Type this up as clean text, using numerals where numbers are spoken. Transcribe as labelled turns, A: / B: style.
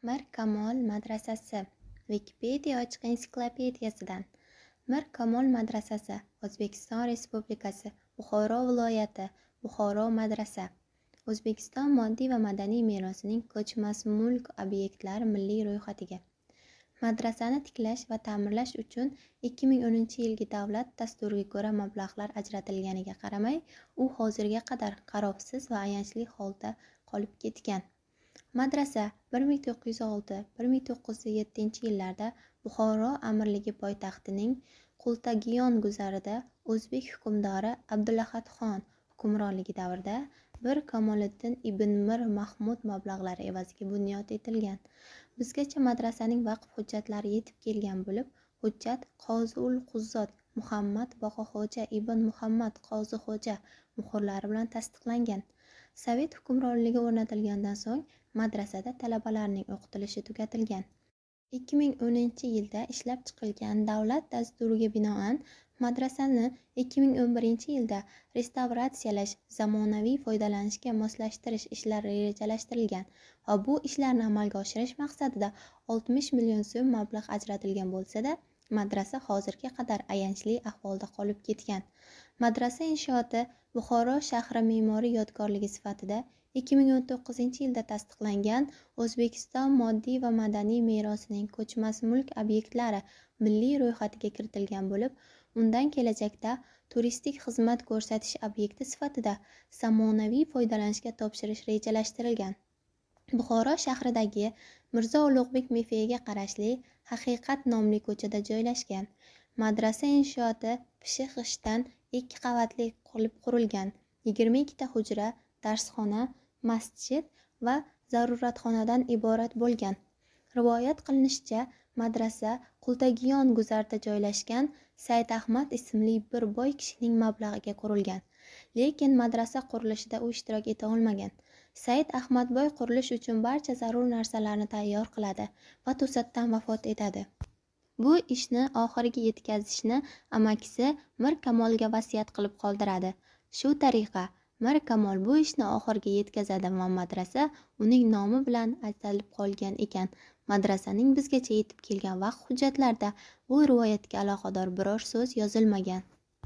A: Mir Kamol madrasasi Wikipedia ochiq ensiklopediyasidan. Mir Kamol madrasasi O'zbekiston Respublikasi Buxoro viloyati Buxoro madrasa. O'zbekiston moddiy va madaniy merosining ko'chmas mulk obyektlari milliy ro'yxatiga. Madrasani tiklash va ta'mirlash uchun 2010-yilgi davlat dasturiga ko'ra mablag'lar ajratilganiga qaramay, u hozirga qadar qarovsiz va ayanchli holda qolib ketgan. Madrasa 1906-1907 yillarda Buxoro amirligi poytaxtining Qultagiyon guzarida o'zbek hukmdori Abdulahadxon hukmronligi davrida bir Kamoliddin ibn Mir Mahmud mablag'lari evaziga bunyod etilgan. Bizgacha madrasaning vaqf hujjatlari yetib kelgan bo'lib, hujjat Qoziul Quzzot Muhammad Boqoxo'ja ibn Muhammad Qozixo'ja muhrlari bilan tasdiqlangan. Sovet hukmronligi o'rnatilgandan so'ng madrasada talabalarning o'qitilishi tugatilgan. 2010-yilda ishlab chiqilgan davlat dasturiga binoan madrasani 2011-yilda restavratsiyalash, zamonaviy foydalanishga moslashtirish ishlari rejalashtirilgan va bu ishlarni amalga oshirish maqsadida 60 million so'm mablag' ajratilgan bo'lsa-da, madrasa hozirga qadar ayanchli ahvolda qolib ketgan. Madrasa inshooti Buxoro shahri me'moriy yodgorligi sifatida 2019-yilda tasdiqlangan O'zbekiston moddiy va madaniy merosining ko'chmas mulk obyektlari milliy ro'yxatiga kiritilgan bo'lib, undan kelajakda turistik xizmat ko'rsatish obyekti sifatida zamonaviy foydalanishga topshirish rejalashtirilgan. Buxoro shahridagi Mirzo Ulug'bek muzeyga qarashli Haqiqat nomli ko'chada joylashgan. Madrasa inshooti pishiq g'ishtdan 2 qavatli qilib qurilgan. 22 ta hujra, darsxona, masjid va zaruratxonadan iborat bo'lgan. Rivoyat qilinishicha, madrasa Qultagiyon guzarida joylashgan Said Ahmad ismli bir boy kishining mablag'iga qurilgan. Lekin madrasa qurilishida u ishtirok eta olmagan. Said Ahmadboy qurilish uchun barcha zarur narsalarni tayyor qiladi va to'satdan vafot etadi. Bu ishni oxiriga yetkazishni amakisi Mir Kamolga vasiyat qilib qoldiradi. Shu tariqa Mir Kamol bu ishni oxiriga yetkazadi va madrasa uning nomi bilan atalib qolgan ekan. Madrasaning bizgacha yetib kelgan vaqf hujjatlarida bu rivoyatga aloqador biror so'z yozilmagan.